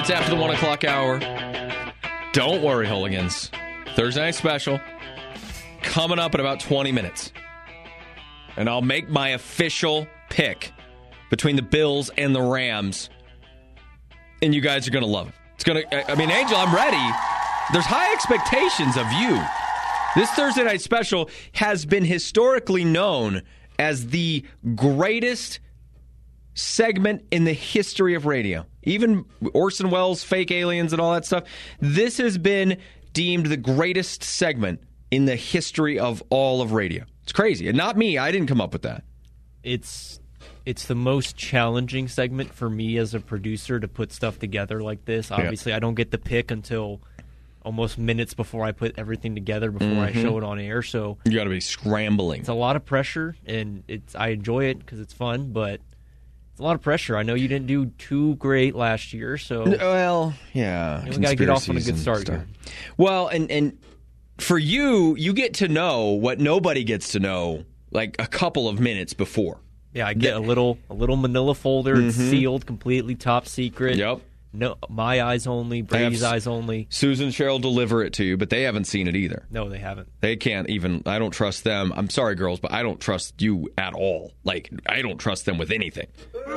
minutes after the 1 o'clock hour. Don't worry, hooligans. Thursday Night Special coming up in about 20 minutes. And I'll make my official pick between the Bills and the Rams. And you guys are going to love it. It's going to, I mean, Angel, I'm ready. There's high expectations of you. This Thursday Night Special has been historically known as the greatest segment in the history of radio. Even Orson Welles' fake aliens and all that stuff. This has been deemed the greatest segment in the history of all of radio. It's crazy. And not me. I didn't come up with that. It's the most challenging segment for me as a producer to put stuff together like this. Obviously, I don't get the pick until almost minutes before I put everything together before I show it on air. So you got to be scrambling. It's a lot of pressure, and I enjoy it because it's fun, but it's a lot of pressure. I know you didn't do too great last year, so well, yeah, we got to get off on a good start here. Well, and for you get to know what nobody gets to know like a couple of minutes before. Yeah, I get a little manila folder. It's sealed, completely top secret. Yep. No, my eyes only, Brady's eyes only. Susan and Cheryl deliver it to you, but they haven't seen it either. No, they haven't. They can't even. I don't trust them. I'm sorry, girls, but I don't trust you at all. Like, I don't trust them with anything.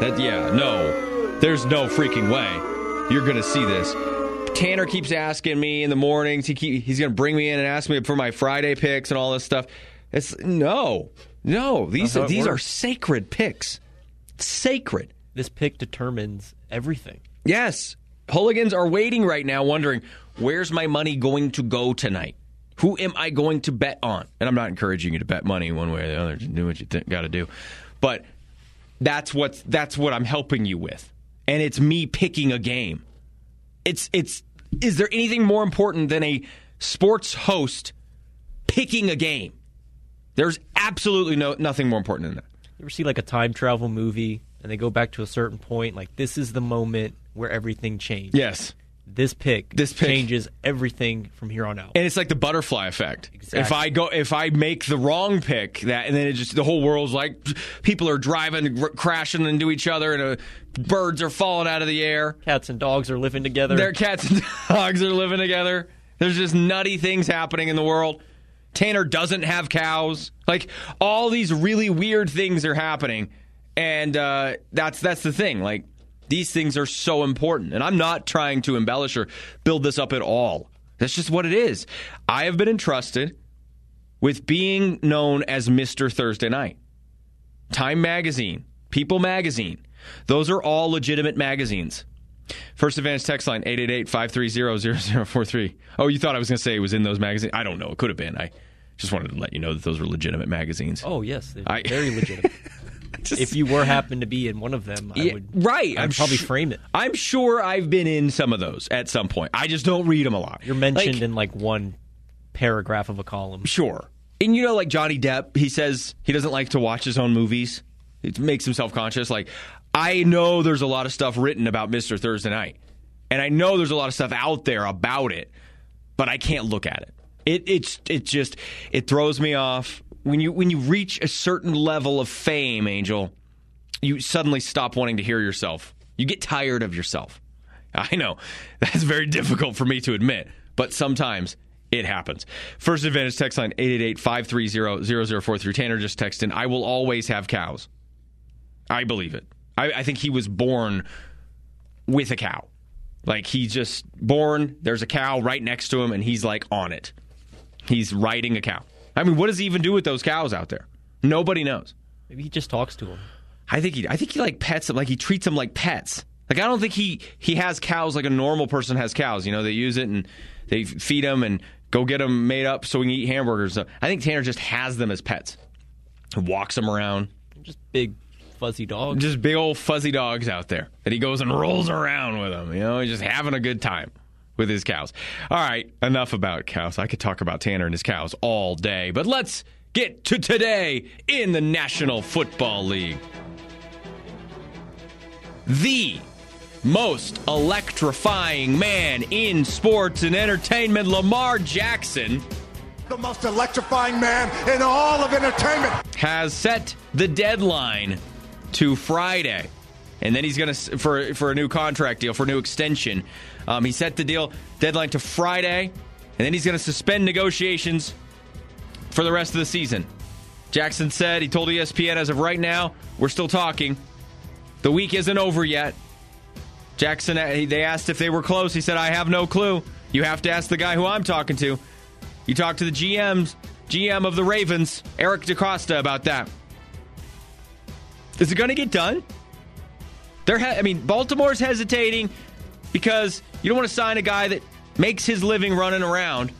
No. There's no freaking way you're going to see this. Tanner keeps asking me in the mornings. He's going to bring me in and ask me for my Friday picks and all this stuff. It's no. These are sacred picks. Sacred. This pick determines everything. Yes. Hooligans are waiting right now wondering, where's my money going to go tonight? Who am I going to bet on? And I'm not encouraging you to bet money one way or the other. Just do what you got to do. But that's what I'm helping you with. And it's me picking a game. Is there anything more important than a sports host picking a game? There's absolutely nothing more important than that. You ever see like a time travel movie and they go back to a certain point, like this is the moment where everything changed? Yes. This pick changes everything from here on out. And it's like the butterfly effect. Exactly. If I make the wrong pick, and then the whole world's like, people are driving, crashing into each other, and birds are falling out of the air. Cats and dogs are living together. Their cats and dogs are living together. There's just nutty things happening in the world. Tanner doesn't have cows. Like, all these really weird things are happening. And that's the thing. Like, these things are so important. And I'm not trying to embellish or build this up at all. That's just what it is. I have been entrusted with being known as Mr. Thursday Night. Time Magazine, People Magazine. Those are all legitimate magazines. First Advantage text line, 888-530-0043. Oh, you thought I was going to say it was in those magazines? I don't know. It could have been. I just wanted to let you know that those were legitimate magazines. Oh, yes. They're very legitimate. If you happen to be in one I'm probably frame it. I'm sure I've been in some of those at some point. I just don't read them a lot. You're mentioned in like one paragraph of a column. Sure. And like Johnny Depp, he says he doesn't like to watch his own movies. It makes him self-conscious. Like, I know there's a lot of stuff written about Mr. Thursday Night. And I know there's a lot of stuff out there about it, but I can't look at it. It throws me off. When you reach a certain level of fame, Angel, you suddenly stop wanting to hear yourself. You get tired of yourself. I know. That's very difficult for me to admit, but sometimes it happens. First Advantage text line, 888-530-0043. Tanner just texted in, I will always have cows. I believe it. I think he was born with a cow. Like, he's just born, there's a cow right next to him, and he's like on it. He's riding a cow. I mean, what does he even do with those cows out there? Nobody knows. Maybe he just talks to them. I think he like pets them, like he treats them like pets. Like, I don't think he has cows like a normal person has cows. You know, they use it and they feed them and go get them made up so we can eat hamburgers. I think Tanner just has them as pets. He walks them around. Just big fuzzy dogs. Just big old fuzzy dogs out there that he goes and rolls around with them. You know, he's just having a good time with his cows. All right, enough about cows. I could talk about Tanner and his cows all day, but let's get to today in the National Football League. The most electrifying man in sports and entertainment, Lamar Jackson, the most electrifying man in all of entertainment, has set the deadline to Friday and then he's going to for a new contract deal, for a new extension. He set the deal deadline to Friday, and then he's going to suspend negotiations for the rest of the season. Jackson said, he told ESPN, as of right now, we're still talking. The week isn't over yet. Jackson, they asked if they were close. He said, I have no clue. You have to ask the guy who I'm talking to. You talk to the GM of the Ravens, Eric DeCosta, about that. Is it going to get done? Baltimore's hesitating because you don't want to sign a guy that makes his living running around,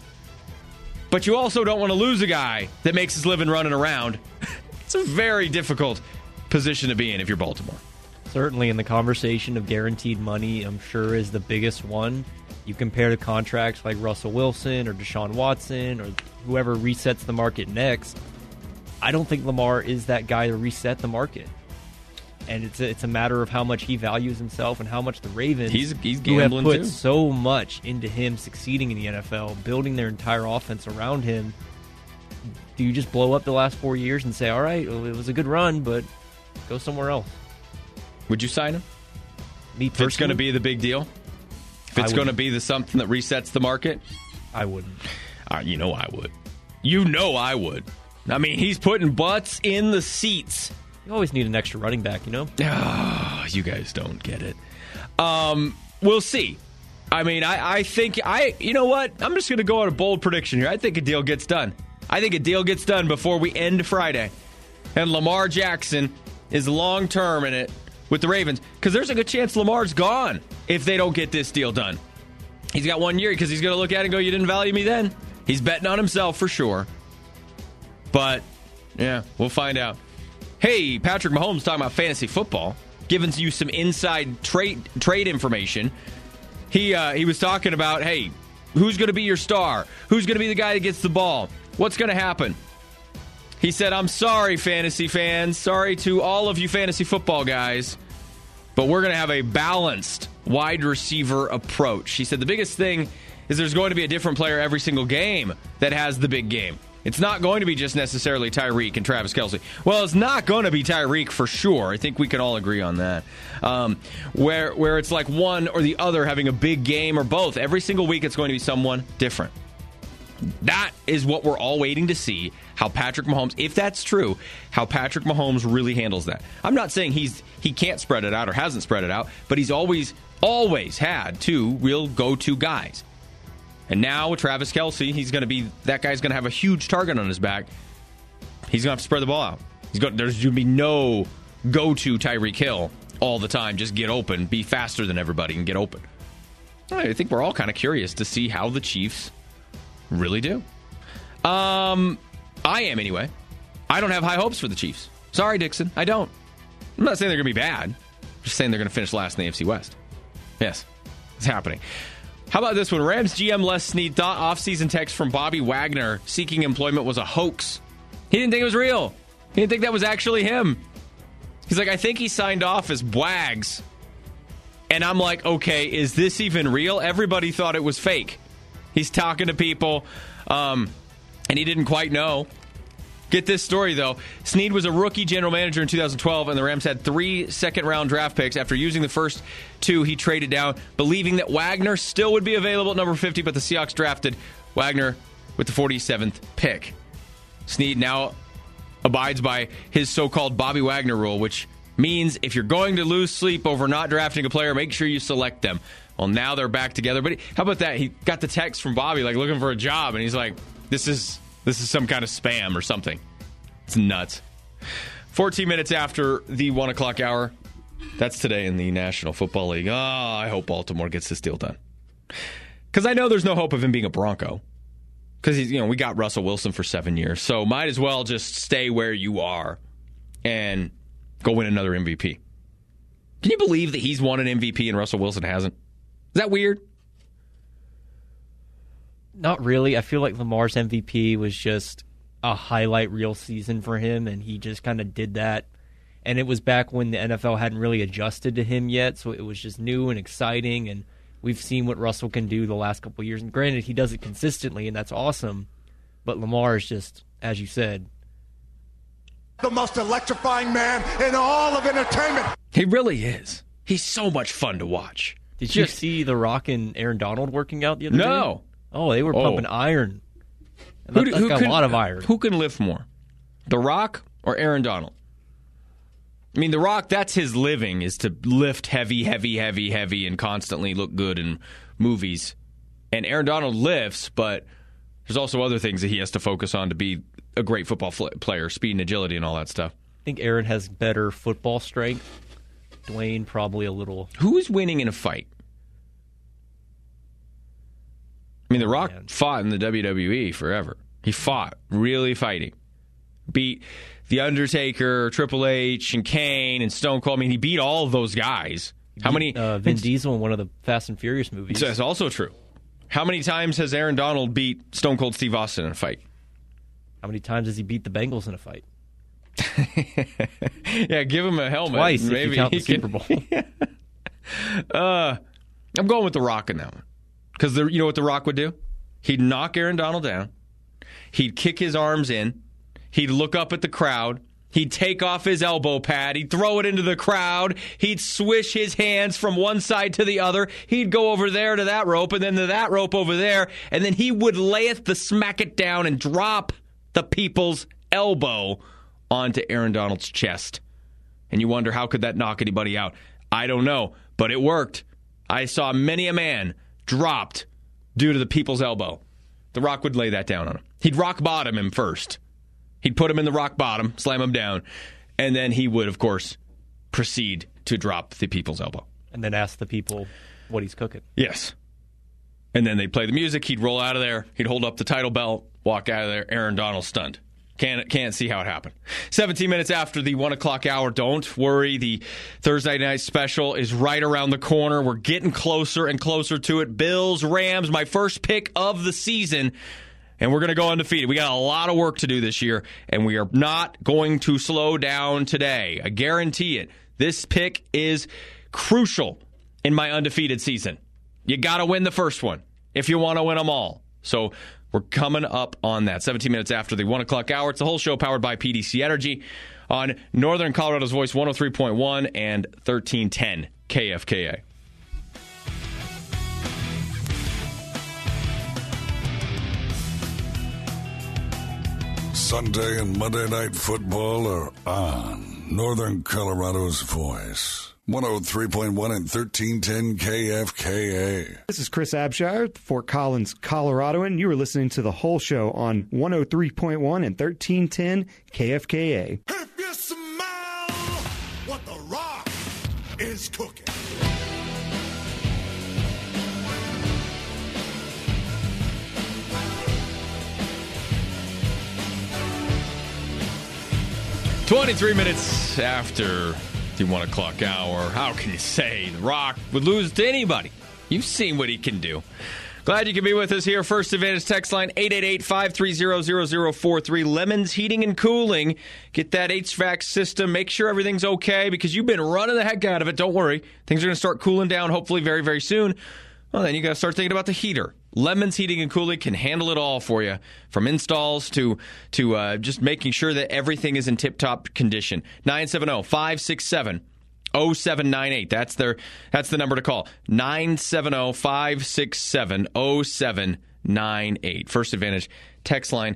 but you also don't want to lose a guy that makes his living running around. It's a very difficult position to be in if you're Baltimore. Certainly in the conversation of guaranteed money, I'm sure is the biggest one. You compare to contracts like Russell Wilson or Deshaun Watson or whoever resets the market next. I don't think Lamar is that guy to reset the market. And it's a matter of how much he values himself and how much the Ravens, he's who have gambling put too. so much into him succeeding in the NFL, building their entire offense around him. Do you just blow up the last 4 years and say, all right, well, it was a good run, but go somewhere else? Would you sign him? Me personally, If it's going to be the big deal? If it's going to be the something that resets the market? I wouldn't. You know I would. You know I would. I mean, he's putting butts in the seats. You always need an extra running back, you know? Oh, you guys don't get it. We'll see. I mean, I think, you know what? I'm just going to go on a bold prediction here. I think a deal gets done. I think a deal gets done before we end Friday. And Lamar Jackson is long-term in it with the Ravens. Because there's a good chance Lamar's gone if they don't get this deal done. He's got 1 year because he's going to look at it and go, you didn't value me then. He's betting on himself for sure. But, yeah, we'll find out. Hey, Patrick Mahomes talking about fantasy football, giving you some inside trade information. He was talking about, hey, who's going to be your star? Who's going to be the guy that gets the ball? What's going to happen? He said, I'm sorry, fantasy fans. Sorry to all of you fantasy football guys. But we're going to have a balanced wide receiver approach. He said the biggest thing is there's going to be a different player every single game that has the big game. It's not going to be just necessarily Tyreek and Travis Kelce. Well, it's not going to be Tyreek for sure. I think we can all agree on that. Where it's like one or the other having a big game or both. Every single week it's going to be someone different. That is what we're all waiting to see, how Patrick Mahomes, if that's true, how Patrick Mahomes really handles that. I'm not saying he can't spread it out or hasn't spread it out, but he's always had two real go-to guys. And now with Travis Kelce, that guy's going to have a huge target on his back. He's going to have to spread the ball out. There's going to be no go-to Tyreek Hill all the time. Just get open, be faster than everybody, and get open. I think we're all kind of curious to see how the Chiefs really do. I am anyway. I don't have high hopes for the Chiefs. Sorry, Dixon. I don't. I'm not saying they're going to be bad. I'm just saying they're going to finish last in the AFC West. Yes, it's happening. How about this one? Rams GM Les Snead thought offseason text from Bobby Wagner seeking employment was a hoax. He didn't think it was real. He didn't think that was actually him. He's like, I think he signed off as Wags. And I'm like, okay, is this even real? Everybody thought it was fake. He's talking to people, and he didn't quite know. Get this story, though. Snead was a rookie general manager in 2012, and the Rams had 3 second-round draft picks. After using the first 2, he traded down, believing that Wagner still would be available at number 50, but the Seahawks drafted Wagner with the 47th pick. Snead now abides by his so-called Bobby Wagner rule, which means if you're going to lose sleep over not drafting a player, make sure you select them. Well, now they're back together. But how about that? He got the text from Bobby, like, looking for a job, and he's like, this is some kind of spam or something. It's nuts. 14 minutes after the 1 o'clock hour. That's today in the National Football League. Oh, I hope Baltimore gets this deal done. Because I know there's no hope of him being a Bronco. Because we got Russell Wilson for 7 years. So might as well just stay where you are and go win another MVP. Can you believe that he's won an MVP and Russell Wilson hasn't? Is that weird? Not really. I feel like Lamar's MVP was just a highlight reel season for him, and he just kind of did that. And it was back when the NFL hadn't really adjusted to him yet, so it was just new and exciting, and we've seen what Russell can do the last couple of years. And granted, he does it consistently, and that's awesome, but Lamar is just, as you said, The most electrifying man in all of entertainment. He really is. He's so much fun to watch. Did you see The Rock and Aaron Donald working out the other day? No. Oh, they were pumping iron. That's got a lot of iron. Who can lift more, The Rock or Aaron Donald? I mean, The Rock, that's his living, is to lift heavy, and constantly look good in movies. And Aaron Donald lifts, but there's also other things that he has to focus on to be a great football player, speed and agility and all that stuff. I think Aaron has better football strength. Dwayne probably a little. Who's winning in a fight? I mean, The Rock fought in the WWE forever. He fought, really fighting. Beat The Undertaker, Triple H, and Kane, and Stone Cold. I mean, he beat all of those guys. How many? Vin Diesel in one of the Fast and Furious movies. That's also true. How many times has Aaron Donald beat Stone Cold Steve Austin in a fight? How many times has he beat the Bengals in a fight? Yeah, give him a helmet. Twice, maybe if you count the Super Bowl. I'm going with The Rock in that one. Because you know what The Rock would do? He'd knock Aaron Donald down. He'd kick his arms in. He'd look up at the crowd. He'd take off his elbow pad. He'd throw it into the crowd. He'd swish his hands from one side to the other. He'd go over there to that rope and then to that rope over there. And then he would layeth the smack it down and drop the people's elbow onto Aaron Donald's chest. And you wonder, how could that knock anybody out? I don't know, but it worked. I saw many a man dropped due to the people's elbow. The Rock would lay that down on him. He'd rock bottom him first. He'd put him in the rock bottom, slam him down, and then he would, of course, proceed to drop the people's elbow. And then ask the people what he's cooking. Yes. And then they'd play the music. He'd roll out of there. He'd hold up the title belt, walk out of there. Aaron Donald stunned. Can't see how it happened. 17 minutes after the 1 o'clock hour. Don't worry. The Thursday night special is right around the corner. We're getting closer and closer to it. Bills, Rams, my first pick of the season. And we're going to go undefeated. We got a lot of work to do this year, and we are not going to slow down today. I guarantee it. This pick is crucial in my undefeated season. You got to win the first one if you want to win them all. So we're coming up on that. 17 minutes after the 1 o'clock hour. It's the whole show powered by PDC Energy on Northern Colorado's Voice 103.1 and 1310 KFKA. Sunday and Monday Night Football are on Northern Colorado's Voice. 103.1 and 1310 KFKA. This is Chris Abshire, Fort Collins, Colorado, and you are listening to The Whole Show on 103.1 and 1310 KFKA. If you smell what The Rock is cooking. "23 minutes after the 1 o'clock hour. How can you say The Rock would lose to anybody? You've seen what he can do. Glad you can be with us here. First Advantage text line 888-530-0043. Lemons Heating and Cooling. Get that HVAC system. Make sure everything's okay because you've been running the heck out of it. Don't worry. Things are going to start cooling down hopefully very, very soon. Well, then you got to start thinking about the heater. Lemons Heating and Cooling can handle it all for you, from installs to just making sure that everything is in tip-top condition. 970-567-0798. That's the number to call. 970-567-0798. First Advantage text line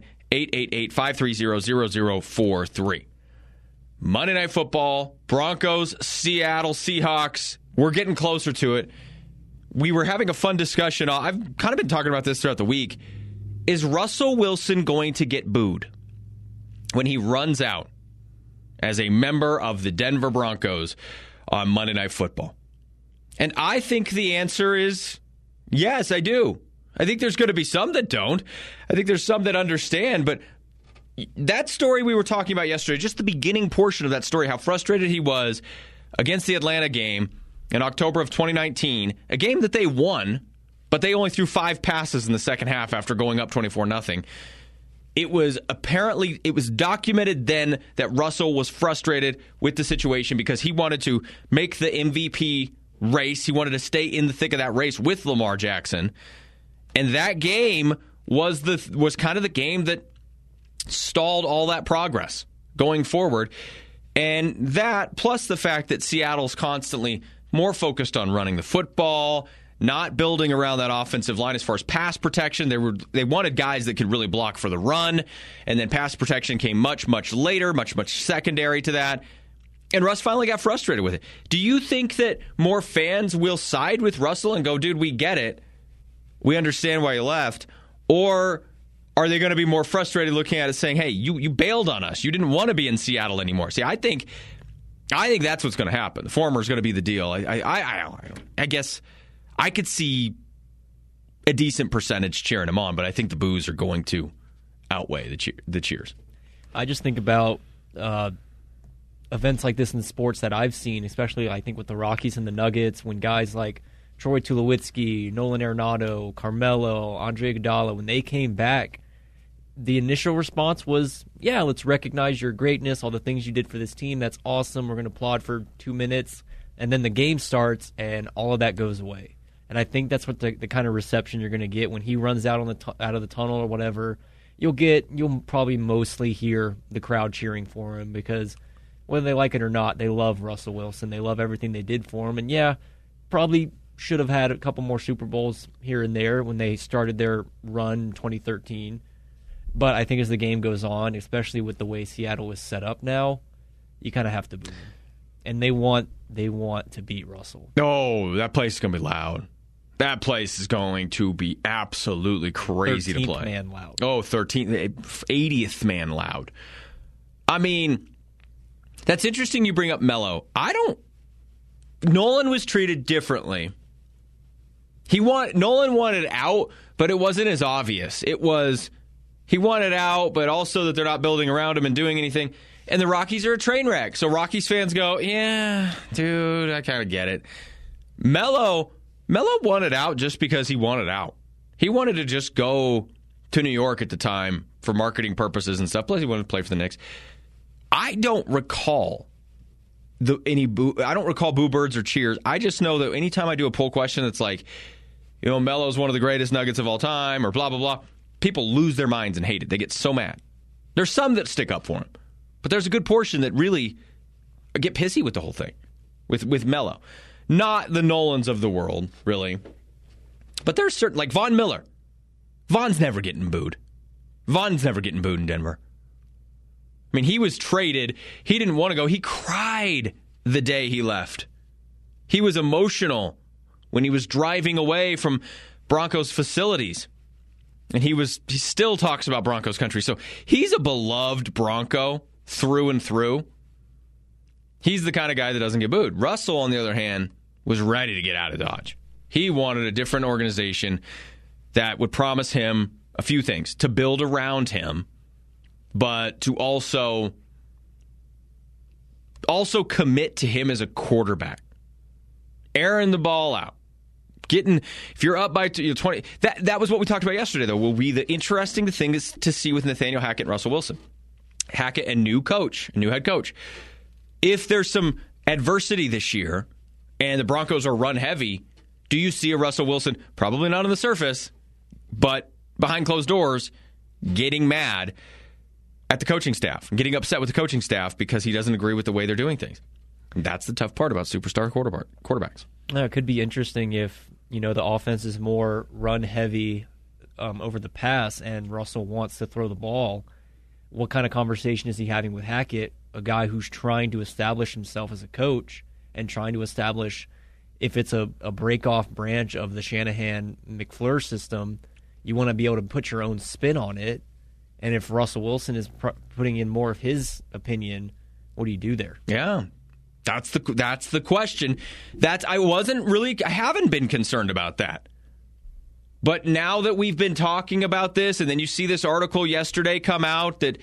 888-530-0043. Monday Night Football, Broncos, Seattle Seahawks. We're getting closer to it. We were having a fun discussion. I've kind of been talking about this throughout the week. Is Russell Wilson going to get booed when he runs out as a member of the Denver Broncos on Monday Night Football? And I think the answer is yes, I do. I think there's going to be some that don't. I think there's some that understand. But that story we were talking about yesterday, just the beginning portion of that story, how frustrated he was against the Atlanta game in October of 2019, a game that they won, but they only threw 5 passes in the second half after going up 24-0. It was documented then that Russell was frustrated with the situation because he wanted to make the MVP race. He wanted to stay in the thick of that race with Lamar Jackson. And that game was kind of the game that stalled all that progress. going forward. And that, plus the fact that Seattle's constantly more focused on running the football, not building around that offensive line as far as pass protection. They wanted guys that could really block for the run, and then pass protection came much, much later, much, much secondary to that. And Russ finally got frustrated with it. Do you think that more fans will side with Russell and go, dude, we get it. We understand why you left? Or are they going to be more frustrated looking at it saying, hey, you bailed on us. You didn't want to be in Seattle anymore. See, I think that's what's going to happen. The former is going to be the deal. I guess I could see a decent percentage cheering him on, but I think the boos are going to outweigh the cheers. I just think about events like this in sports that I've seen, especially I think with the Rockies and the Nuggets, when guys like Troy Tulowitzki, Nolan Arenado, Carmelo, Andre Iguodala, when they came back, the initial response was, yeah, let's recognize your greatness, all the things you did for this team. That's awesome. We're going to applaud for 2 minutes. And then the game starts, and all of that goes away. And I think that's what the kind of reception you're going to get when he runs out out of the tunnel or whatever. You'll probably mostly hear the crowd cheering for him because whether they like it or not, they love Russell Wilson. They love everything they did for him. And yeah, probably should have had a couple more Super Bowls here and there when they started their run in 2013. But I think as the game goes on, especially with the way Seattle is set up now, you kind of have to boo them. And they want to beat Russell. Oh, that place is going to be loud. That place is going to be absolutely crazy to play. 13th man loud. Oh, 80th man loud. I mean, that's interesting you bring up Melo. Nolan was treated differently. Nolan wanted out, but it wasn't as obvious. It was he wanted out, but also that they're not building around him and doing anything. And the Rockies are a train wreck. So Rockies fans go, yeah, dude, I kind of get it. Melo wanted out just because he wanted out. He wanted to just go to New York at the time for marketing purposes and stuff. Plus, he wanted to play for the Knicks. I don't recall boo birds or cheers. I just know that anytime I do a poll question that's like, Melo's one of the greatest Nuggets of all time or blah, blah, blah, people lose their minds and hate it. They get so mad. There's some that stick up for him. But there's a good portion that really get pissy with the whole thing, with Melo. Not the Nolans of the world, really. But there's certain, like Von Miller. Von's never getting booed. Von's never getting booed in Denver. I mean, he was traded. He didn't want to go. He cried the day he left. He was emotional when he was driving away from Broncos facilities. And he still talks about Broncos country. So he's a beloved Bronco through and through. He's the kind of guy that doesn't get booed. Russell, on the other hand, was ready to get out of Dodge. He wanted a different organization that would promise him a few things, to build around him, but to also commit to him as a quarterback. Airing the ball out. If you're up by 20, that was what we talked about yesterday, though, will be the interesting thing to see with Nathaniel Hackett and Russell Wilson. Hackett, a new head coach. If there's some adversity this year and the Broncos are run heavy, do you see a Russell Wilson, probably not on the surface, but behind closed doors, getting mad at the coaching staff, getting upset with the coaching staff because he doesn't agree with the way they're doing things? And that's the tough part about superstar quarterbacks. It could be interesting if the offense is more run heavy over the pass and Russell wants to throw the ball. What kind of conversation is he having with Hackett, a guy who's trying to establish himself as a coach and trying to establish, if it's a break-off branch of the Shanahan-McFleur system, you want to be able to put your own spin on it. And if Russell Wilson is putting in more of his opinion, what do you do there? Yeah. That's the question. I haven't been concerned about that. But now that we've been talking about this, and then you see this article yesterday come out that,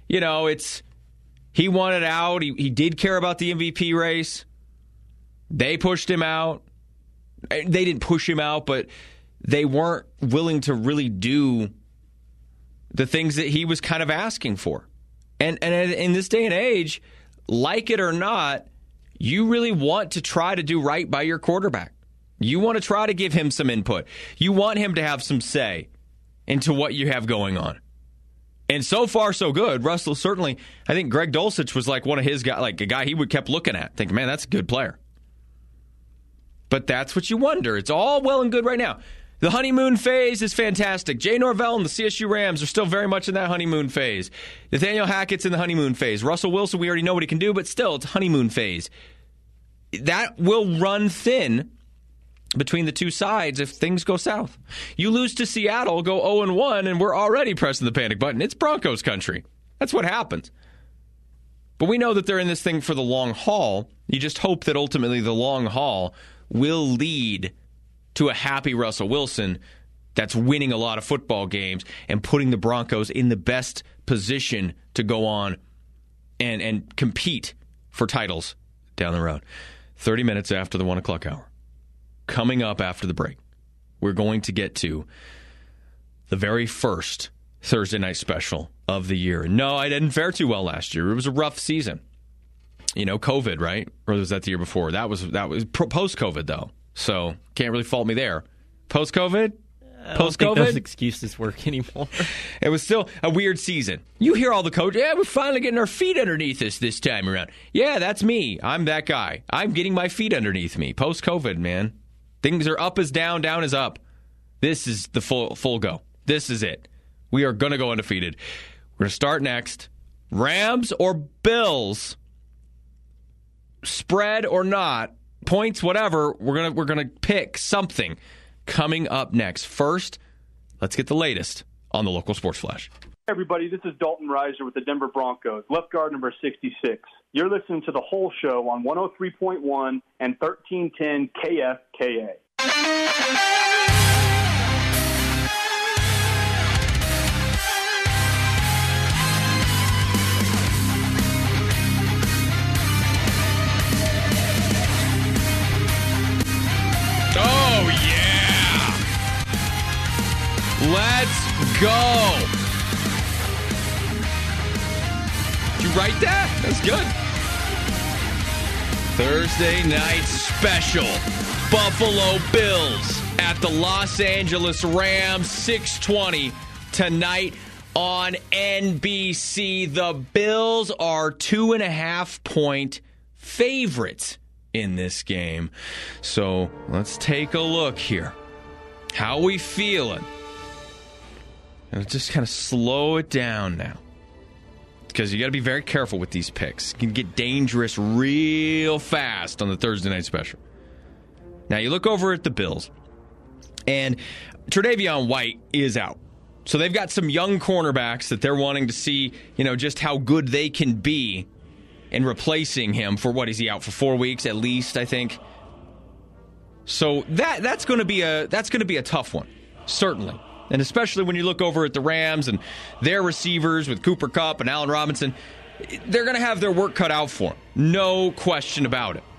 he wanted out. He did care about the MVP race. They pushed him out. They didn't push him out, but they weren't willing to really do the things that he was kind of asking for. And in this day and age, like it or not, you really want to try to do right by your quarterback. You want to try to give him some input. You want him to have some say into what you have going on. And so far, so good. Russell certainly, I think Greg Dulcich was like one of his guys, like a guy he would kept looking at, thinking, man, that's a good player. But that's what you wonder. It's all well and good right now. The honeymoon phase is fantastic. Jay Norvell and the CSU Rams are still very much in that honeymoon phase. Nathaniel Hackett's in the honeymoon phase. Russell Wilson, we already know what he can do, but still, it's honeymoon phase. That will run thin between the two sides if things go south. You lose to Seattle, go 0-1, and we're already pressing the panic button. It's Broncos country. That's what happens. But we know that they're in this thing for the long haul. You just hope that ultimately the long haul will lead to a happy Russell Wilson that's winning a lot of football games and putting the Broncos in the best position to go on and compete for titles down the road. 30 minutes after the 1 o'clock hour. Coming up after the break, we're going to get to the very first Thursday night special of the year. No, I didn't fare too well last year. It was a rough season. You know, COVID, right? Or was that the year before? That was post-COVID, though. So can't really fault me there. Post-COVID? I don't think those excuses work anymore. It was still a weird season. You hear all the coaches, yeah, we're finally getting our feet underneath us this time around. Yeah, that's me. I'm that guy. I'm getting my feet underneath me. Post-COVID, man. Things are up is down, down is up. This is the full go. This is it. We are going to go undefeated. We're going to start next. Rams or Bills, spread or not, points, whatever, we're gonna pick something coming up next. First, let's get the latest on the local sports flash. Hey everybody, this is Dalton Reiser with the Denver Broncos, left guard number 66. You're listening to the whole show on 103.1 and 1310 KFKA. Oh, yeah. Let's go. Did you write that? That's good. Thursday night special. Buffalo Bills at the Los Angeles Rams, 6:20 tonight on NBC. The Bills are 2.5-point favorites in this game. So let's take a look here. How we feeling? And just kind of slow it down now, because you got to be very careful with these picks. It can get dangerous real fast on the Thursday night special. Now you look over at the Bills, and Tre'Davion White is out. So they've got some young cornerbacks that they're wanting to see, just how good they can be in replacing him for what is he out for 4 weeks at least, I think. So that's going to be a tough one, certainly. And especially when you look over at the Rams and their receivers with Cooper Kupp and Allen Robinson, they're going to have their work cut out for them. No question about it.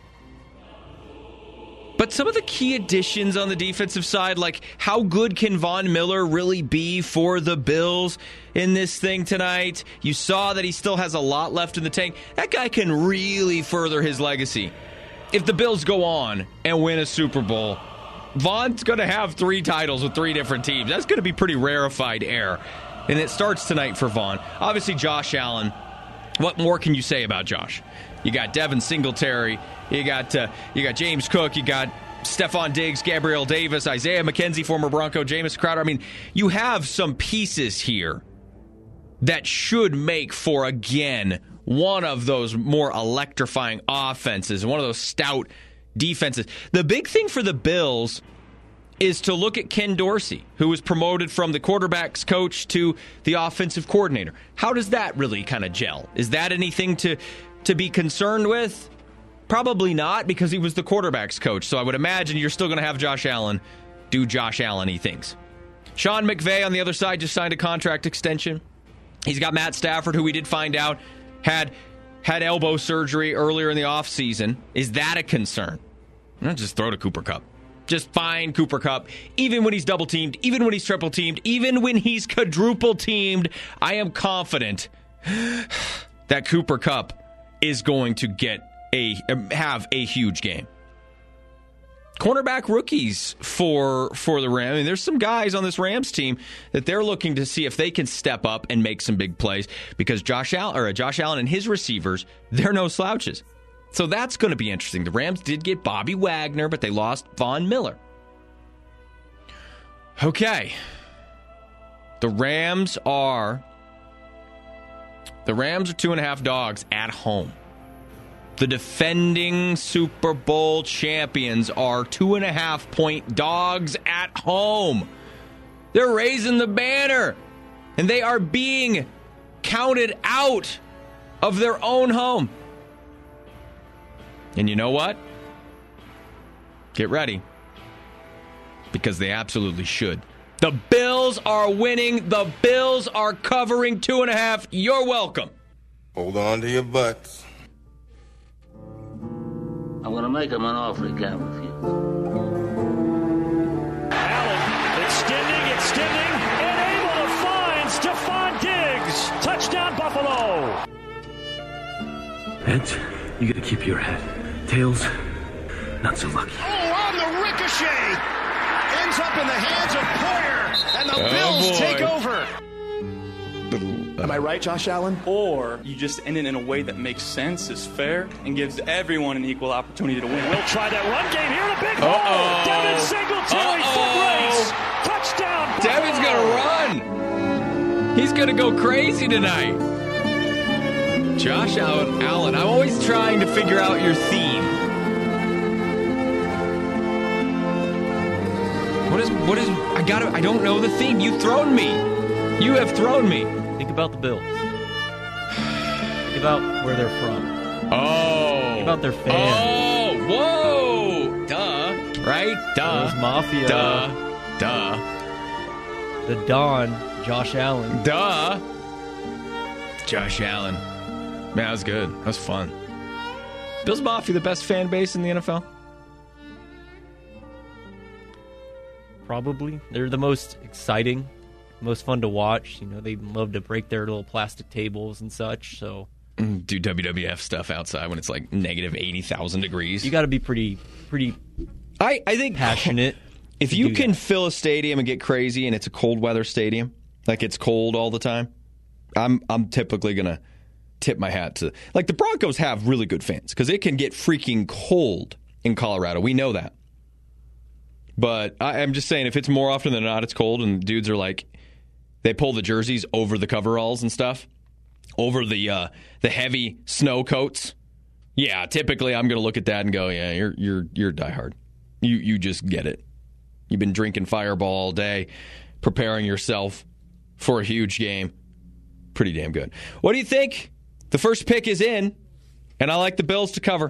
But some of the key additions on the defensive side, like how good can Von Miller really be for the Bills in this thing tonight? You saw that he still has a lot left in the tank. That guy can really further his legacy. If the Bills go on and win a Super Bowl, Von's going to have 3 titles with 3 different teams. That's going to be pretty rarefied air. And it starts tonight for Von. Obviously, Josh Allen. What more can you say about Josh? You got Devin Singletary. You got James Cook. You got Stephon Diggs, Gabriel Davis, Isaiah McKenzie, former Bronco, Jamison Crowder. I mean, you have some pieces here that should make for, again, one of those more electrifying offenses, one of those stout defenses. The big thing for the Bills is to look at Ken Dorsey, who was promoted from the quarterback's coach to the offensive coordinator. How does that really kind of gel? Is that anything to be concerned with? Probably not, because he was the quarterback's coach. So I would imagine you're still going to have Josh Allen do Josh Allen-y things. Sean McVay on the other side just signed a contract extension. He's got Matt Stafford, who we did find out had elbow surgery earlier in the offseason. Is that a concern? Just throw to Cooper Kupp. Just find Cooper Kupp. Even when he's double-teamed, even when he's triple-teamed, even when he's quadruple-teamed, I am confident that Cooper Kupp is going to have a huge game. cornerback rookies for the Rams. I mean, there's some guys on this Rams team that they're looking to see if they can step up and make some big plays because Josh Allen and his receivers, they're no slouches. So that's going to be interesting. The Rams did get Bobby Wagner, but they lost Von Miller. Okay. The Rams are 2.5 dogs at home. The defending Super Bowl champions are 2.5-point dogs at home. They're raising the banner, and they are being counted out of their own home. And you know what? Get ready, because they absolutely should. The Bills are winning. The Bills are covering 2.5. You're welcome. Hold on to your butts. I'm going to make him an offer he can't refuse. Allen extending, and able to find Stephon Diggs. Touchdown, Buffalo. Heads, you got to keep your head. Tails, not so lucky. Oh, on the ricochet! Ends up in the hands of Poyer, and the Bills take over. Am I right, Josh Allen? Or you just end it in a way that makes sense, is fair, and gives everyone an equal opportunity to win. We'll try that run game here. A big hole. Devin Singletary, foot race. Touchdown, Buffalo. Devin's going to run. He's going to go crazy tonight. Josh Allen, I'm always trying to figure out your theme. What is, I don't know the theme. You've thrown me. You have thrown me. Think about the Bills. Think about where they're from. Oh. Think about their fans. Oh, whoa. Duh. Right? Duh. Bills Mafia. Duh. The Don, Josh Allen. Duh. Josh Allen. Man, that was good. That was fun. Bills Mafia, the best fan base in the NFL? Probably. They're the most exciting, most fun to watch. You know, they love to break their little plastic tables and such. So do WWF stuff outside when it's like negative 80,000 degrees. You got to be pretty. I think passionate. If you can fill a stadium and get crazy, and it's a cold weather stadium, like it's cold all the time, I'm typically gonna tip my hat to. Like the Broncos have really good fans because it can get freaking cold in Colorado. We know that. But I'm just saying, if it's more often than not, it's cold, and dudes are like, they pull the jerseys over the coveralls and stuff, over the heavy snow coats. Yeah, typically I'm going to look at that and go, yeah, you're diehard. You just get it. You've been drinking Fireball all day, preparing yourself for a huge game. Pretty damn good. What do you think? The first pick is in, and I like the Bills to cover.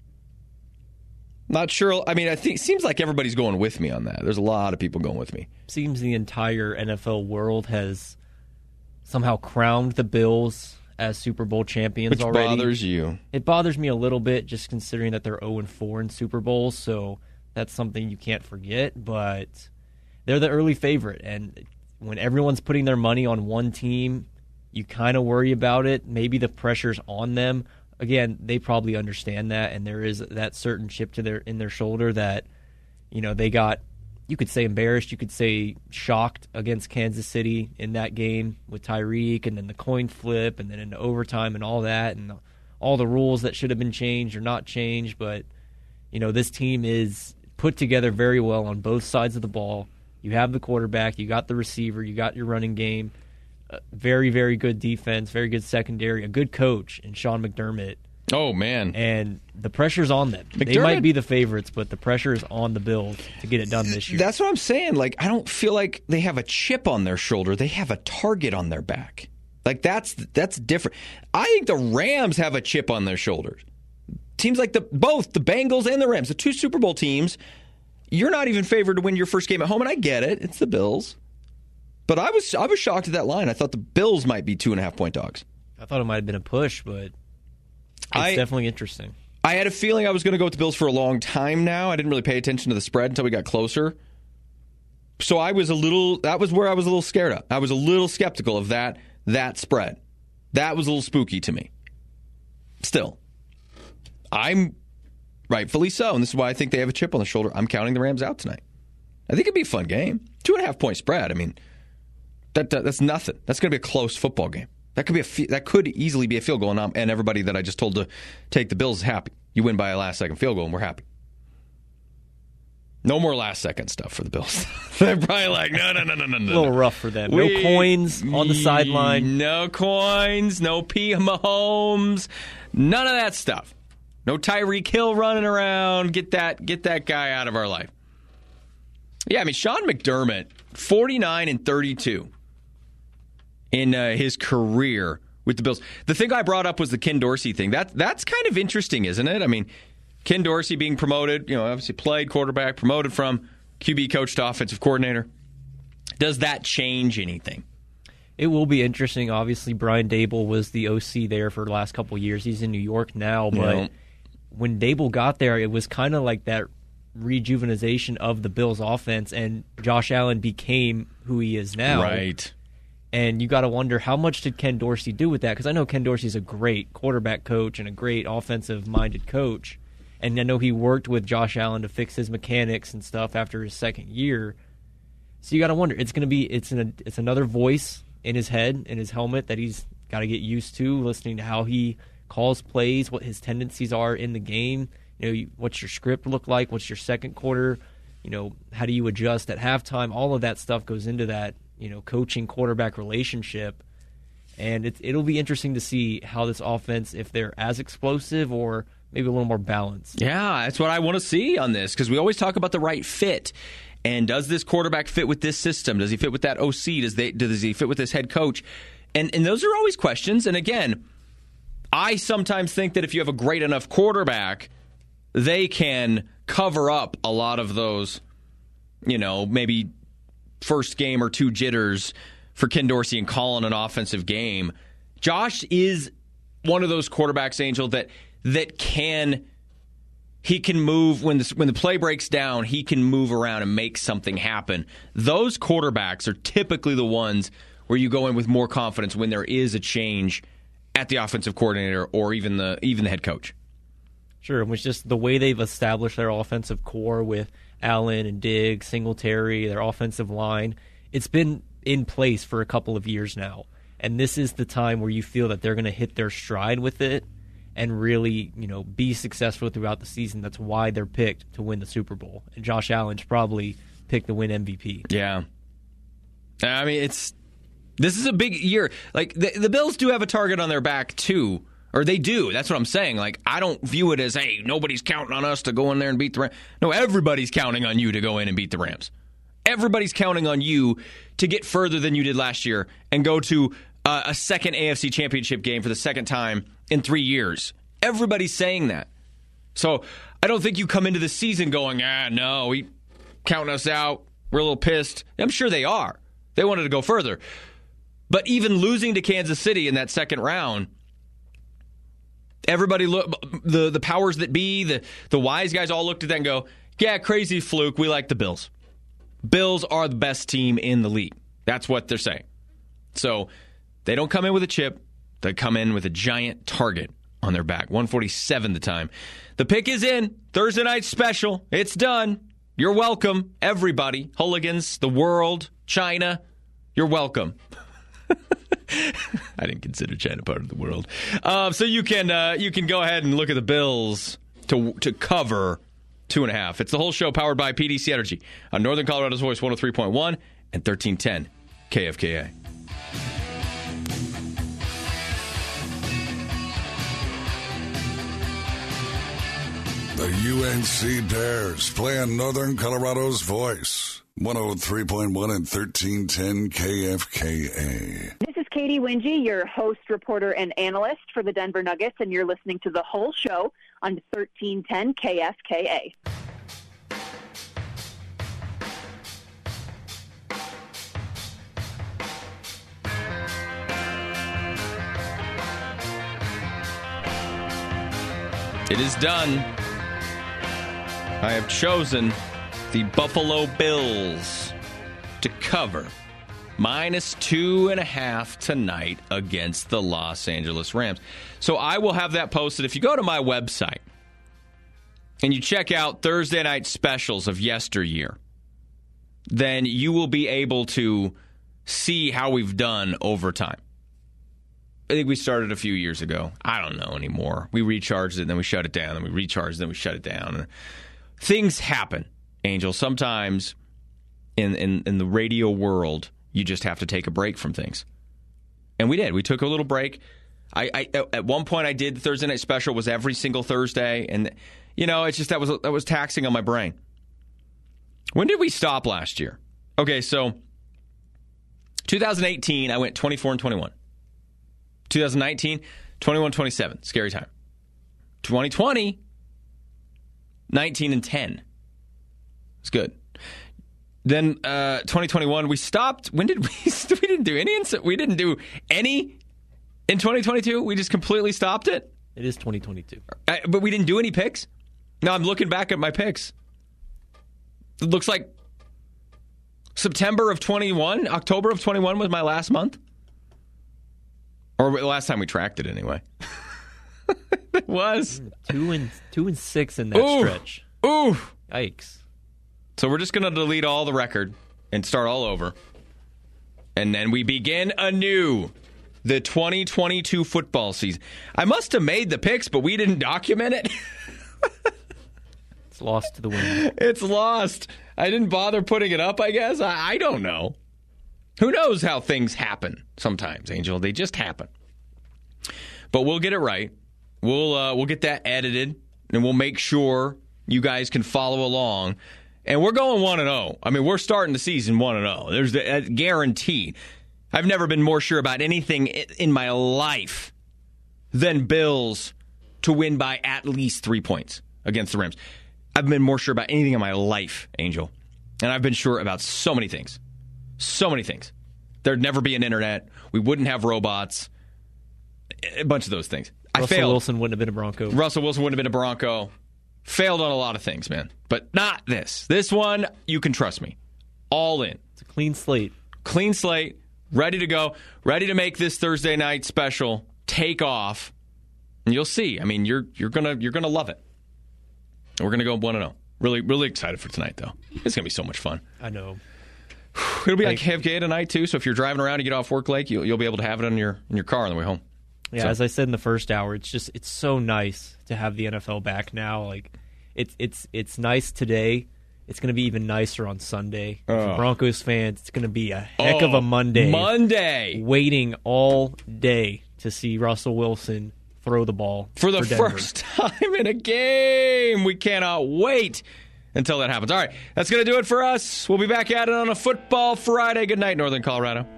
Not sure. I mean, it seems like everybody's going with me on that. There's a lot of people going with me. Seems the entire NFL world has somehow crowned the Bills as Super Bowl champions already. Which bothers you? It bothers me a little bit, just considering that they're 0-4 in Super Bowls, so that's something you can't forget. But they're the early favorite, and when everyone's putting their money on one team, you kind of worry about it. Maybe the pressure's on them. Again, they probably understand that, and there is that certain chip in their shoulder that, you know, they got, you could say embarrassed, you could say shocked against Kansas City in that game with Tyreek, and then the coin flip, and then into overtime and all that, and all the rules that should have been changed or not changed. But, you know, this team is put together very well on both sides of the ball. You have the quarterback, you got the receiver, you got your running game. Very, very good defense, very good secondary, a good coach in Sean McDermott. Oh, man. And the pressure's on them. They might be the favorites, but the pressure is on the Bills to get it done this year. That's what I'm saying. Like, I don't feel like they have a chip on their shoulder. They have a target on their back. Like, that's different. I think the Rams have a chip on their shoulders. Teams like both the Bengals and the Rams, the two Super Bowl teams, you're not even favored to win your first game at home, and I get it. It's the Bills. But I was shocked at that line. I thought the Bills might be 2.5-point dogs. I thought it might have been a push, but it's definitely interesting. I had a feeling I was going to go with the Bills for a long time now. I didn't really pay attention to the spread until we got closer. So that was where I was a little scared of. I was a little skeptical of that spread. That was a little spooky to me. Still, I'm rightfully so. And this is why I think they have a chip on their shoulder. I'm counting the Rams out tonight. I think it'd be a fun game. 2.5-point spread. I mean, that's nothing. That's going to be a close football game. That could easily be a field goal, and everybody that I just told to take the Bills is happy. You win by a last-second field goal, and we're happy. No more last-second stuff for the Bills. They're probably like, no. A little rough for them. No coins on the sideline. No coins, no P. Mahomes, none of that stuff. No Tyreek Hill running around. Get that guy out of our life. Yeah, I mean, Sean McDermott, 49-32 in his career with the Bills. The thing I brought up was the Ken Dorsey thing. That's kind of interesting, isn't it? I mean, Ken Dorsey being promoted, obviously played quarterback, promoted from QB coach to offensive coordinator. Does that change anything? It will be interesting. Obviously, Brian Daboll was the OC there for the last couple of years. He's in New York now, but when Daboll got there, it was kind of like that rejuvenation of the Bills offense, and Josh Allen became who he is now. Right. And you got to wonder, how much did Ken Dorsey do with that? Because I know Ken Dorsey's a great quarterback coach and a great offensive-minded coach. And I know he worked with Josh Allen to fix his mechanics and stuff after his second year. So you got to wonder, it's another voice in his head, in his helmet, that he's got to get used to, listening to how he calls plays, what his tendencies are in the game. What's your script look like? What's your second quarter? How do you adjust at halftime? All of that stuff goes into that, coaching quarterback relationship. And it'll be interesting to see how this offense, if they're as explosive or maybe a little more balanced. Yeah, that's what I want to see on this, because we always talk about the right fit. And does this quarterback fit with this system? Does he fit with that OC? Does he fit with this head coach? And those are always questions. And again, I sometimes think that if you have a great enough quarterback, they can cover up a lot of those, maybe first game or two jitters for Ken Dorsey and calling an offensive game. Josh is one of those quarterbacks, Angel, that he can move when the play breaks down. He can move around and make something happen. Those quarterbacks are typically the ones where you go in with more confidence when there is a change at the offensive coordinator or even the head coach. Sure, it was just the way they've established their offensive core with Allen and Diggs, Singletary, their offensive line. It's been in place for a couple of years now, and this is the time where you feel that they're going to hit their stride with it and really, be successful throughout the season. That's why they're picked to win the Super Bowl, and Josh Allen's probably picked to win MVP. Yeah, I mean this is a big year. Like the Bills do have a target on their back too. Or they do. That's what I'm saying. Like, I don't view it as, hey, nobody's counting on us to go in there and beat the Rams. No, everybody's counting on you to go in and beat the Rams. Everybody's counting on you to get further than you did last year and go to a second AFC Championship game for the second time in 3 years. Everybody's saying that. So I don't think you come into the season going, no, he counting us out. We're a little pissed. I'm sure they are. They wanted to go further. But even losing to Kansas City in that second round, everybody the powers that be, the wise guys all looked at that and go, yeah, crazy fluke. We like the Bills. Bills are the best team in the league. That's what they're saying. So they don't come in with a chip. They come in with a giant target on their back. 147 the time. The pick is in. Thursday night special. It's done. You're welcome, everybody. Hooligans, the world, China. You're welcome. I didn't consider China part of the world. So you can go ahead and look at the Bills to cover 2.5. It's the whole show powered by PDC Energy on Northern Colorado's Voice 103.1 and 1310 KFKA. The UNC Bears playing Northern Colorado's Voice 103.1 and 1310 KFKA. This is Katie Wingy, your host, reporter, and analyst for the Denver Nuggets, and you're listening to the whole show on 1310 KFKA. It is done. I have chosen the Buffalo Bills to cover -2.5 tonight against the Los Angeles Rams. So I will have that posted. If you go to my website and you check out Thursday night specials of yesteryear, then you will be able to see how we've done over time. I think we started a few years ago. I don't know anymore. We recharged it, then we shut it down, then we recharged it, then we shut it down. Things happen, Angel. Sometimes in the radio world, you just have to take a break from things. And we did. We took a little break. I at one point I did the Thursday night special was every single Thursday, and it's just that was taxing on my brain. When did we stop last year? Okay, so 2018 I went 24-21. 2019 21-27. Scary time. 2020 19-10. It's good. Then 2021 we stopped. When did we didn't do any in 2022? We just completely stopped it? It is 2022. But we didn't do any picks? No, I'm looking back at my picks. It looks like September of 21, October of 21 was my last month. Or the last time we tracked it anyway. It was 2-6 in that stretch. Ooh. Yikes. So we're just going to delete all the record and start all over. And then we begin anew the 2022 football season. I must have made the picks, but we didn't document it. It's lost to the wind. It's lost. I didn't bother putting it up, I guess. I don't know. Who knows how things happen sometimes, Angel? They just happen. But we'll get it right. We'll get that edited, and we'll make sure you guys can follow along. And we're going 1-0. I mean, we're starting the season 1-0. There's the guaranteed. I've never been more sure about anything in my life than Bills to win by at least 3 points against the Rams. I've been more sure about anything in my life, Angel. And I've been sure about so many things. So many things. There'd never be an internet. We wouldn't have robots. A bunch of those things. I failed. Russell Wilson wouldn't have been a Bronco. Russell Wilson wouldn't have been a Bronco. Failed on a lot of things, man. But not this. This one, you can trust me. All in. It's a clean slate. Clean slate. Ready to go. Ready to make this Thursday night special take off. And you'll see. I mean, you're gonna love it. We're gonna go 1-0. Really, really excited for tonight, though. It's gonna be so much fun. I know. It'll be like KFK tonight too. So if you're driving around and you get off work late, you'll be able to have it in your car on the way home. Yeah, so. As I said in the first hour, it's so nice to have the NFL back now. Like it's nice today. It's going to be even nicer on Sunday. For Broncos fans, it's going to be a heck of a Monday. Waiting all day to see Russell Wilson throw the ball for the first time in a game. We cannot wait until that happens. All right, that's going to do it for us. We'll be back at it on a Football Friday. Good night, Northern Colorado.